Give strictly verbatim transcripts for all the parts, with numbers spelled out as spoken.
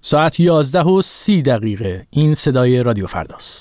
ساعت یازده و سی دقیقه. این صدای رادیو فرداست.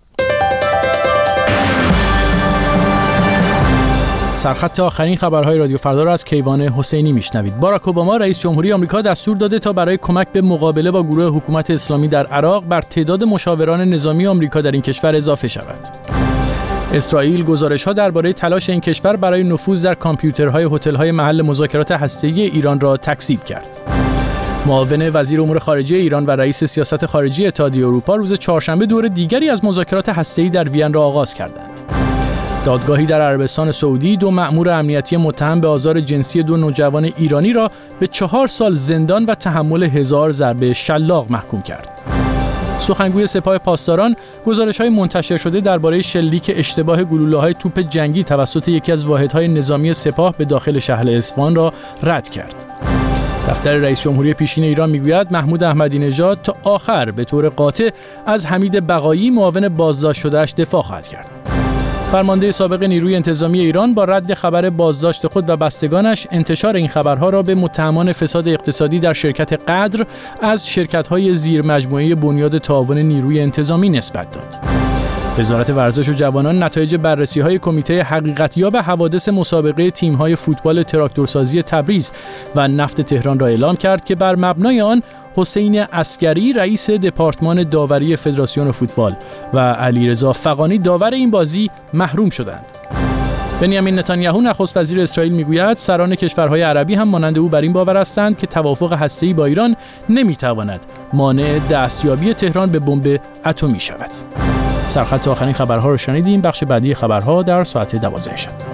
سرخط آخرین خبرهای رادیو فردا را از کیوان حسینی میشنوید. باراک اوباما رئیس جمهوری آمریکا دستور داده تا برای کمک به مقابله با گروه حکومت اسلامی در عراق بر تعداد مشاوران نظامی آمریکا در این کشور اضافه شود. اسرائیل گزارش‌ها درباره تلاش این کشور برای نفوذ در کامپیوترهای هتل‌های محل مذاکرات هسته‌ای ایران را تکذیب کرد. معاون وزیر امور خارجه ایران و رئیس سیاست خارجی اتحادیه اروپا روز چهارشنبه دور دیگری از مذاکرات هسته‌ای در وین را آغاز کردند. دادگاهی در عربستان سعودی دو مأمور امنیتی متهم به آزار جنسی دو نوجوان ایرانی را به چهار سال زندان و تحمل هزار ضربه شلاق محکوم کرد. سخنگوی سپاه پاسداران گزارش‌های منتشر شده درباره شلیک اشتباه گلوله‌های توپ جنگی توسط یکی از واحدهای نظامی سپاه به داخل شهر اصفهان را رد کرد. دفتر رئیس جمهوری پیشین ایران میگوید محمود احمدی نژاد تا آخر به طور قاطع از حمید بقایی معاون بازداشت شده‌اش دفاع خواهد کرد. فرمانده سابق نیروی انتظامی ایران با رد خبر بازداشت خود و بستگانش انتشار این خبرها را به متهمان فساد اقتصادی در شرکت قدر از شرکت‌های زیر مجموعه بنیاد تعاون نیروی انتظامی نسبت داد. وزارت ورزش و جوانان نتایج بررسی‌های کمیته حقیقتیاب حوادث مسابقه تیم‌های فوتبال تراکتورسازی تبریز و نفت تهران را اعلام کرد که بر مبنای آن حسین عسگری رئیس دپارتمان داوری فدراسیون فوتبال و علیرضا فغانی داور این بازی محروم شدند. بنیامین نتانیاهو نخست وزیر اسرائیل میگوید سران کشورهای عربی هم مانند او بر این باور هستند که توافق هسته‌ای با ایران نمیتواند مانع دستیابی تهران به بمب اتمی شود. سرخط آخرین خبرها رو شنیدیم. بخش بعدی خبرها در ساعت دوازده شب.